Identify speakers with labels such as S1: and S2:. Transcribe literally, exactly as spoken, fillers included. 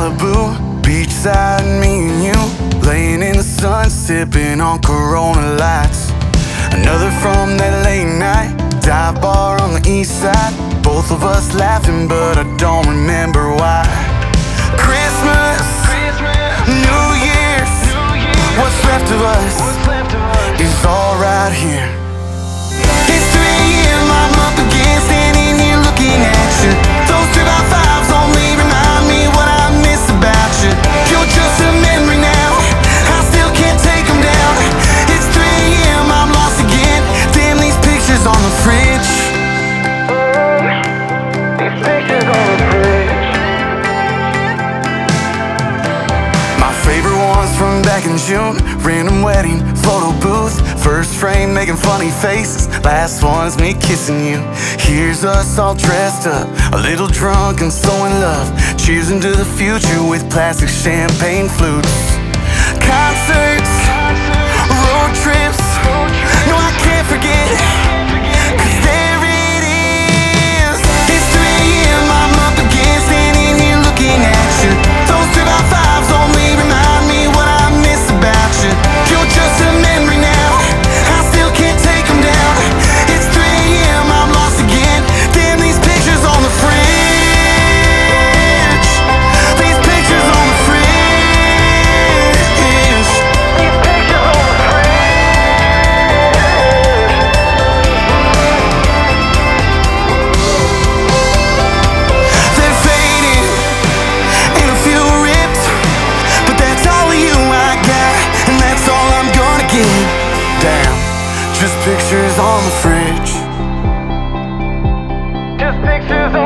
S1: Malibu, beachside, me and you, laying in the sun, sipping on Corona lights. Another from that late night dive bar on the east side. Both of us laughing, but I don't remember why. Christmas, New Year's, what's left of us is all right here. It's three a m, I'm up again, standing here looking at you. Those three by fives only remind me what I miss about you. You're just a memory now, I still can't take them down. It's three a m, I'm lost again. Damn, these pictures on the fridge. These pictures on the fridge. My favorite ones from back in June. Random wedding, photo booth, first frame making funny faces. Last one's me kissing you. Here's us all dressed up, a little drunk and so in love. Cheers into the future with plastic champagne flutes. Concerts, road trips, no I can't forget, 'cause there it is. It's three a m, I'm up again, standing here looking at you. Those three by fives only remind me what I miss about you. You're just a memory now, I still can't take them down. It's three a m, I'm lost again. Damn, these pictures on the fridge. These pictures on the fridge. These pictures on the fridge. They're fading and a few ripped, but that's all of you I got, and that's all I'm gonna get. Damn, just pictures on the fridge. Just pictures on